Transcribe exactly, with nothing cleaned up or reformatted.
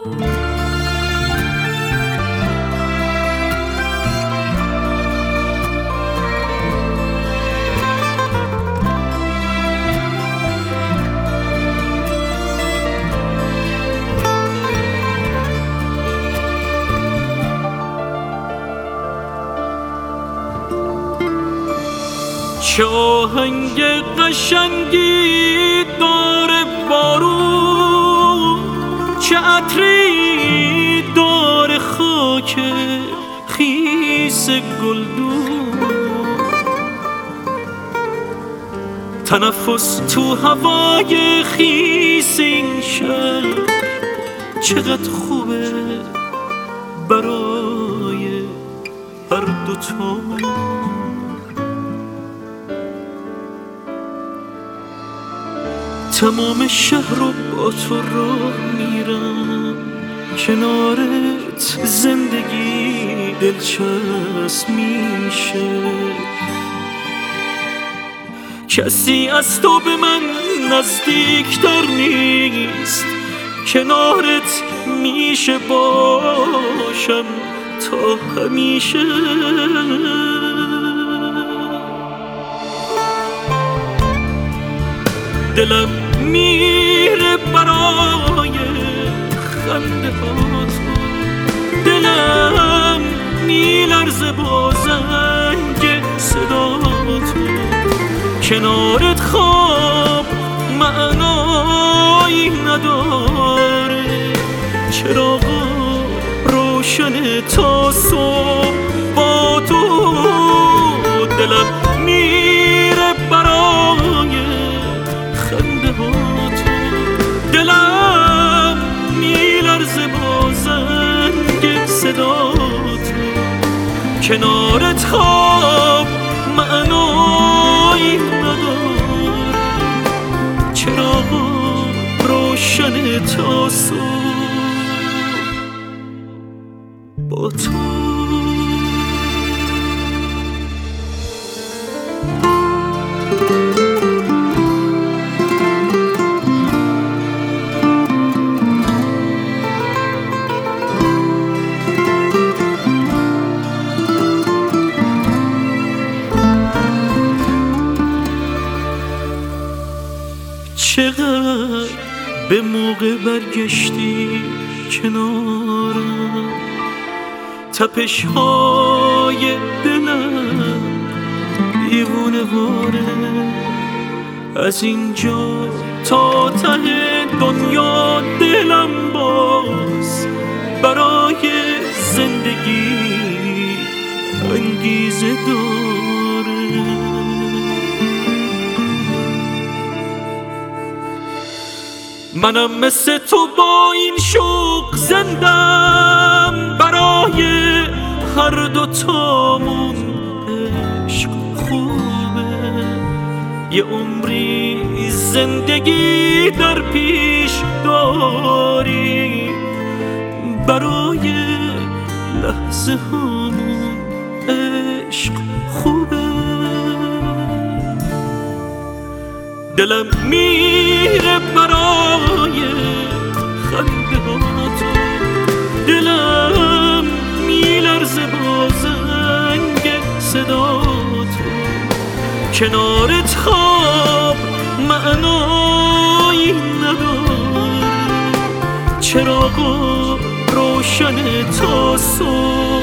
چه آهنگ قشنگی داره بارون، چه عطری داره خاک خیس گلدون. تنفس تو هوای خیس این شهر چقدر خوبه برای هر دوتا. تمام شهر رو با تو راه میرم، کنارت زندگی دلچسب میشه. کسی از تو به من نزدیکتر نیست، کنارت میشه باشم تا همیشه. دلم میره برای خنده ها تو، دلم میلرزه با زنگ صدا تو. کنارت خواب معنایی نداره، چراغا روشن تا صبح با تو. دلم میره برای خنده ها تو، دلم میلرزه با زنگ صدا تو. کنارت خواب معنایی نداره، چراغا روشن تا صبح با تو. چقدر به موقع برگشتی کنارم، تپش های دلم دیوونه واره. از اینجا تا ته دنیا دلم باز برای زندگی انگیزه داره. منم مثل تو با این شوق زندم، برای هر دوتامون عشق خوبه. یه عمری زندگی در پیش داری، برای لحظه هامون عشق خوبه. دلم میره برای خنده ها تو، دلم میلرزه با زنگ صدا تو. کنارت خواب معنایی نداره، چراغا روشن تا صبح